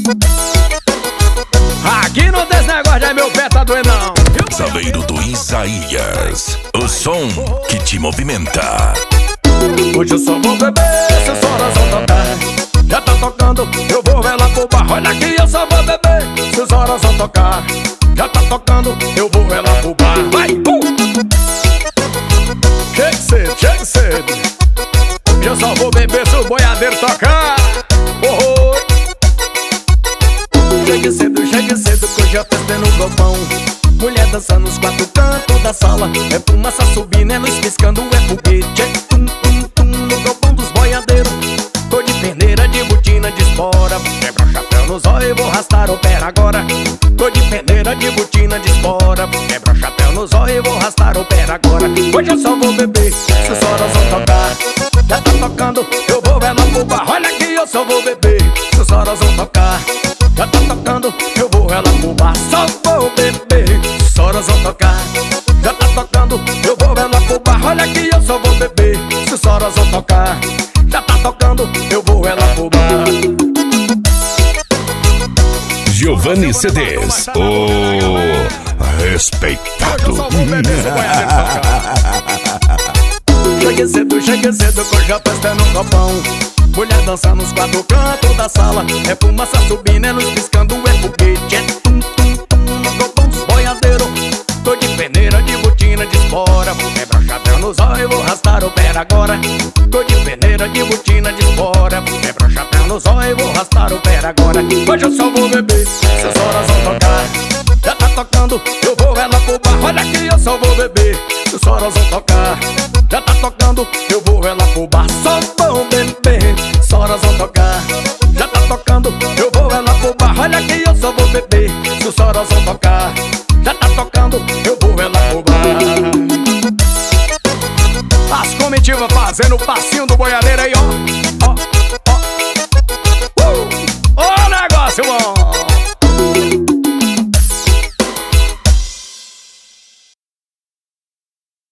Aqui não tem esse negócio de aí meu pé tá doendo não. Saveiro do Isaías, o som que te movimenta. Hoje eu só vou beber se as horas vão tocar. Já tá tocando, eu vou ver lá pro bar. Olha aqui, eu só vou beber se as horas vão tocar. Já tá tocando, eu vou ver lá pro bar. Vai, pum! Chega cedo. Eu só vou beber se o boiadeiro tocar. Oh, oh. Chegue cedo, que hoje a festa é no galpão. Mulher dançando nos quatro cantos da sala. É fumaça subindo, é luz piscando, é foguete. É tum, tum, tum, no galpão dos boiadeiros. Tô de peneira, de botina, de espora. Quebra o chapéu nos olhos e vou arrastar o pé agora. Tô de peneira, de botina, de espora. Quebra o chapéu nos olhos e vou arrastar o pé agora. Hoje eu só vou beber se as horas vão tocar. Já tá tocando, eu vou ver lá pro bar. Olha aqui, eu só vou beber se as horas vão tocar. Já tá tocando, eu vou ela pro bar. Só vou beber, se horas vão tocar. Já tá tocando, eu vou ela pro bar. Olha aqui, eu só vou beber, se horas vão tocar. Já tá tocando, eu vou ela pro bar. Giovanni CDs, o respeitado. Chegue cedo, que hoje a festa é no galpão. Mulher dançando nos quatro cantos da sala. É fumaça subindo, é luz piscando, é foguete. É tum, tum, tum, no galpão dos boiadeiros. Tô de peneira, de botina, de espora. Quebra o chapéu nos olhos e vou arrastar o pé agora. Tô de peneira, de botina, de espora. Quebra o chapéu nos olhos e vou arrastar o pé agora. Hoje eu só vou beber, se as horas vão tocar. Já tá tocando, eu vou ela pro bar. Olha aqui, eu só vou beber, se as horas vão tocar. Já tá tocando, eu vou ela pro bar. Só vou beber, se horas vão tocar. Já tá tocando, eu vou ela pro bar. Olha aqui, eu só vou beber, se as horas vão tocar. Já tá tocando, eu vou ela pro bar. As comitivas fazendo o passinho do boiadeiro aí, ó. Ó, negócio bom.